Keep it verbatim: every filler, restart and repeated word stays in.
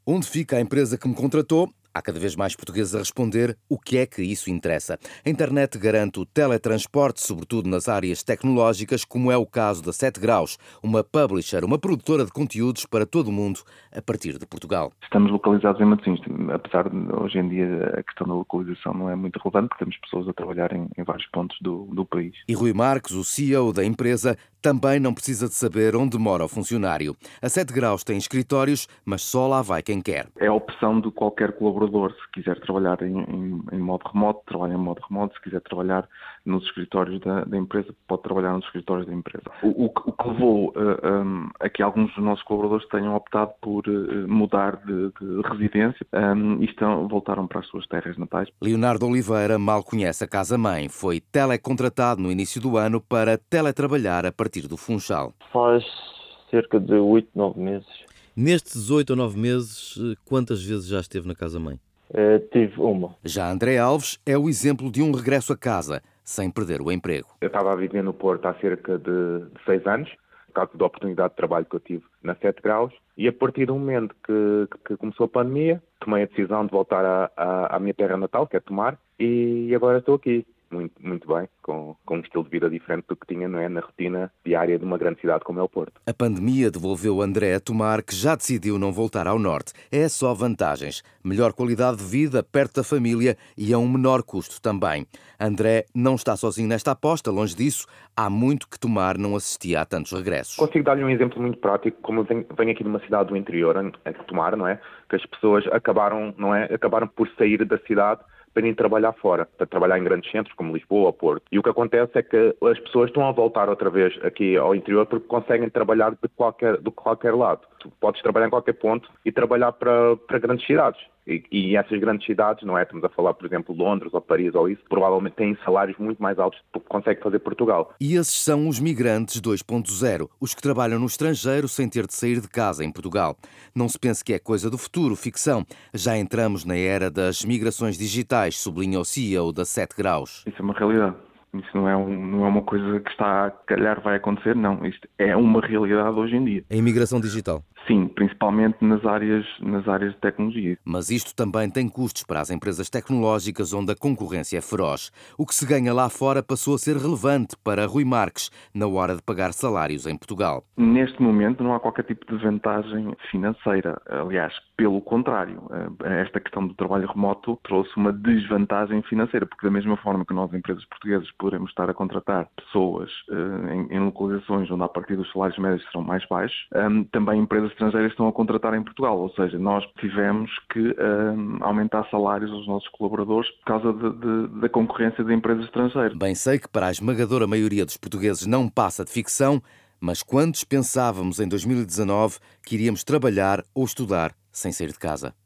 Onde fica a empresa que me contratou? Há cada vez mais portugueses a responder o que é que isso interessa. A internet garante o teletransporte, sobretudo nas áreas tecnológicas, como é o caso da sete graus, uma publisher, uma produtora de conteúdos para todo o mundo, a partir de Portugal. Estamos localizados em Matosinhos, apesar de hoje em dia a questão da localização não é muito relevante, porque temos pessoas a trabalhar em, em vários pontos do, do país. E Rui Marques, o C E O da empresa, também não precisa de saber onde mora o funcionário. A sete graus tem escritórios, mas só lá vai quem quer. É a opção de qualquer colaborador. Se quiser trabalhar em, em, em modo remoto, trabalha em modo remoto. Se quiser trabalhar nos escritórios da, da empresa, pode trabalhar nos escritórios da empresa. O, o, o que levou uh, um, a que alguns dos nossos colaboradores tenham optado por uh, mudar de, de residência um, e estão, voltaram para as suas terras natais. Leonardo Oliveira mal conhece a casa-mãe. Foi telecontratado no início do ano para teletrabalhar a partir do Funchal. Faz cerca de oito, nove meses. Nestes oito ou nove meses, quantas vezes já esteve na casa-mãe? Uh, tive uma. Já André Alves é o exemplo de um regresso a casa, sem perder o emprego. Eu estava a viver no Porto há cerca de, de seis anos, por causa da oportunidade de trabalho que eu tive na sete graus, e a partir do momento que, que começou a pandemia, tomei a decisão de voltar à, à, à minha terra natal, que é Tomar, e agora estou aqui. Muito, muito bem, com, com um estilo de vida diferente do que tinha, não é, na rotina diária de uma grande cidade como é o Porto. A pandemia devolveu André a Tomar, que já decidiu não voltar ao norte. É só vantagens. Melhor qualidade de vida, perto da família e a um menor custo também. André não está sozinho nesta aposta, longe disso. Há muito que Tomar não assistia a tantos regressos. Consigo dar-lhe um exemplo muito prático, como eu venho, venho aqui de uma cidade do interior, em Tomar, não é, que as pessoas acabaram, não é, acabaram por sair da cidade para ir trabalhar fora, para trabalhar em grandes centros como Lisboa ou Porto. E o que acontece é que as pessoas estão a voltar outra vez aqui ao interior porque conseguem trabalhar de qualquer, de qualquer lado. Tu podes trabalhar em qualquer ponto e trabalhar para, para grandes cidades. E, e essas grandes cidades, não é? Estamos a falar, por exemplo, Londres ou Paris ou isso, provavelmente têm salários muito mais altos do que consegue fazer Portugal. E esses são os migrantes dois ponto zero, os que trabalham no estrangeiro sem ter de sair de casa em Portugal. Não se pense que é coisa do futuro, ficção. Já entramos na era das migrações digitais, sublinha o C E O da sete graus. Isso é uma realidade. Isso não é, um, não é uma coisa que está a calhar vai acontecer, não. Isto é uma realidade hoje em dia. A imigração digital? Sim, principalmente nas áreas, nas áreas de tecnologia. Mas isto também tem custos para as empresas tecnológicas onde a concorrência é feroz. O que se ganha lá fora passou a ser relevante para Rui Marques na hora de pagar salários em Portugal. Neste momento não há qualquer tipo de vantagem financeira. Aliás, pelo contrário, esta questão do trabalho remoto trouxe uma desvantagem financeira, porque da mesma forma que nós, empresas portuguesas, poderemos estar a contratar pessoas uh, em, em localizações onde a partir dos salários médios serão mais baixos, um, também empresas estrangeiras estão a contratar em Portugal, ou seja, nós tivemos que um, aumentar salários aos nossos colaboradores por causa de, de, da concorrência de empresas estrangeiras. Bem sei que para a esmagadora maioria dos portugueses não passa de ficção, mas quantos pensávamos em dois mil e dezanove que iríamos trabalhar ou estudar sem sair de casa?